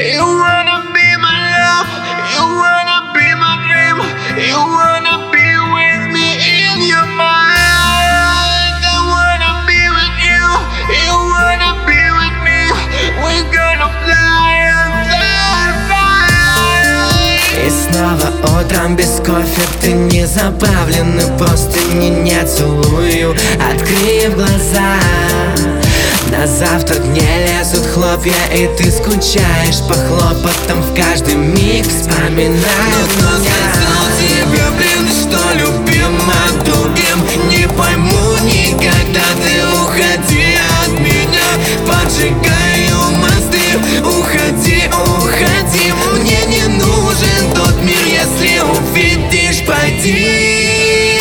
You wanna be my love, you wanna be my dream, you wanna be with me in your mind. I wanna be with you, you wanna be with me. We're gonna fly and fly, fly. И снова утром без кофе, ты не забавлен, и просто не целую, открыв глаза. На завтрак не лезут хлопья, и ты скучаешь по хлопотам в каждый миг, вспоминая меня. Тебе, блин, что любима другим, не пойму никогда. Ты уходи от меня, поджигаю мосты. Уходи, уходи, мне не нужен тот мир. Если увидишь, пойди.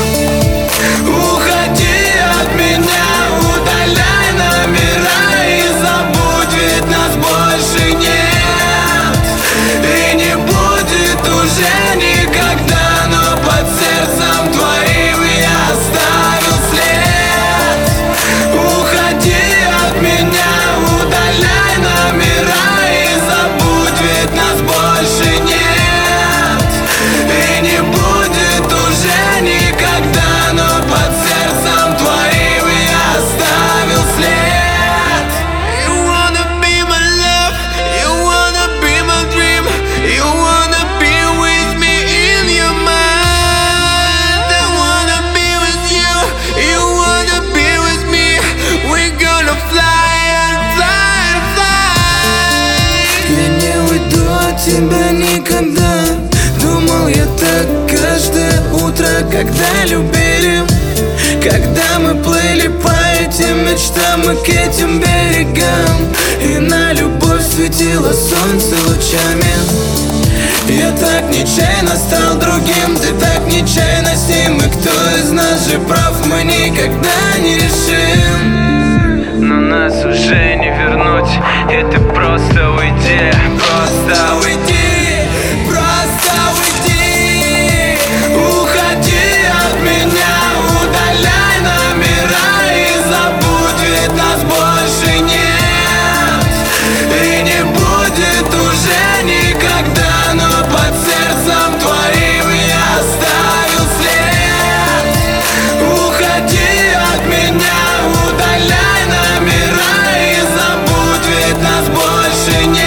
Уходи от меня, удаляй номера и забудь, ведь нас больше нет. И не будет уже никогда, но под сердцем твоим я оставил след. Уходи от меня, удаляй номера и забудь, ведь нас больше нет. И не будет уже никогда, но под сердцем твоим я оставил след. You wanna be my love, you wanna be my dream, you wanna be with me in your mind. I wanna be with you, you wanna be with me. We're gonna fly and fly and fly. Я не уйду от тебя никогда. Думал я так каждое утро, когда любили, когда мы плыли по этим мечтам и к этим берегам. И на любовь светило солнце лучами. Я так нечаянно стал другим, ты так нечаянно с ним. И кто из нас же прав, мы никогда не решим. Но нас уже не вернуть, и ты просто уйди, просто уйди. Просто уйди. Уходи от меня, удаляй номера и забудь, ведь нас больше нет. И не будет уже никогда, но под сердцем твоим я оставил след. Уходи от меня, удаляй номера и забудь, ведь нас больше нет.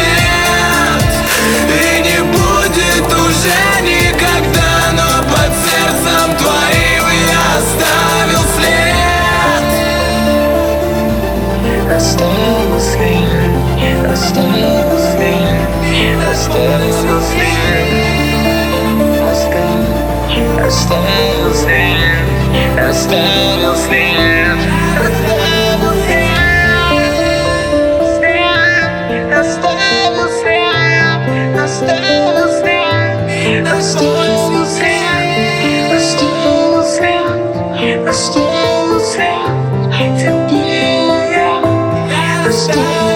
И не будет уже никогда, но под сердцем твоим я оставил след. Оставил след, оставил след, оставил след, оставил след, оставил след, оставил след, оставил след, оставил след, оставил след, оставил след, тебе я оставил.